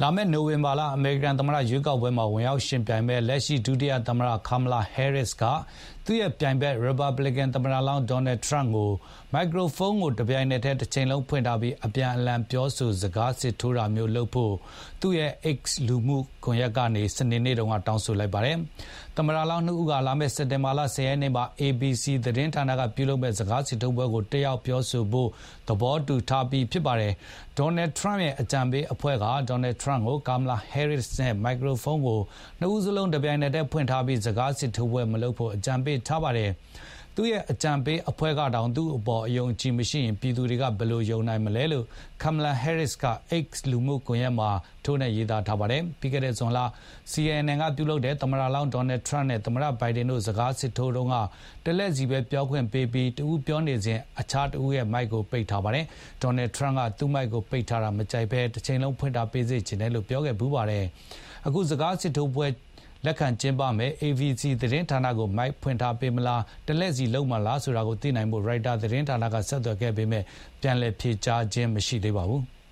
လာမယ့်နိုဝင်ဘာလအမေရိကန်သမ္မတရွေးကောက်ပွဲမှာဝင်ရောက်ယှဉ်ပြိုင်မယ့်လက်ရှိဒုတိယသမ္မတ Kamala Harris ကသူ့ရဲ့ပြိုင်ဘက် Republican သမ္မတလောင်း Donald Trump ကိုမိုက်ခရိုဖုန်းကိုတပြိုင်နက်တည်းတစ်ချိန်လုံးဖွင့်ထားပြီးအပြန်အလှန်ပြောဆိုစကားစစ်ထိုးတာမျိုးလုပ်ဖို့သူ့ရဲ့ X လူမှုကွန်ရက်ကနေစနေနေ့တုန်းကတောင်းဆိုလိုက်ပါတယ်။သမ္မတလောင်းနှစ်ဦးကလာမယ့်စက်တင်ဘာလ10 ရက်နေ့မှာ ABC သတင်းဌာနကပြုလုပ်မဲ့စကားစစ်ထိုးပွဲကိုတက်ရောက်ပြောဆိုဖို့သဘောတူထားပြီးဖြစ်ပါတယ်။ Donald Trump ရဲ့အကြံပေးအဖွဲ့က Donald Trump ကို Kamala Harris နဲ့မိုက်ခရိုဖုန်းကိုနှစ်ဦးစလုံးတပြိုင်နက်တည်းဖွင့်ထားပြီးစကားစစ်ထိုးပွဲမလုပ်ဖို့အကြံပေးထားပါတယ်။သူ့ရဲ့အကြံပေးအဖွဲ့ကတောင်သူ့အပေါ်အယုံကြည်မရှိရင်ပြည်သူတွေကဘယ်လိုယုံနိုင်မလဲလို့ Kamala Harris က X လူမှုကွန်ရက်မှာထိုးနှက်ရေးသားထားပါတယ်။ပြီးခဲ့တဲ့ဇွန်လ CNN ကပြုလုပ်တဲ့သမ္မတလောင်း Donald Trump နဲ့သမ္မတ Biden တို့စကားစစ်ထိုးတုန်းကတလက်စီပဲပြောခွင့်ပေးပြီးတဦးပြောနေစဉ်အခြားတဦးရဲ့မိုက်ကိုပိတ်ထားပါတယ်။ Donald Trump ကသူ့မိုက်ကိုပိတ်ထားတာမကြိုက်ဘဲတစ်ချိန်လုံးဖွင့်ထားပေးစေချင်တယ်လို့ပြောခဲ့ဘူးပါတယ်။အခုစကားစစ်ထိုးပွဲလက်ခံကျင်းပမယ် ABC သတင်းဌာနကိုမိုက်ဖွင့်ထားပေးမလားတလက်စီလုံးမလားဆိုတာကိုသိနိုင်ဖို့ Reuters သတင်းဌာနကဆက်သွယ်ခဲ့ပေမဲ့ပြန်လည်ဖြေကြားခြင်းမရှိသေးပါဘူး။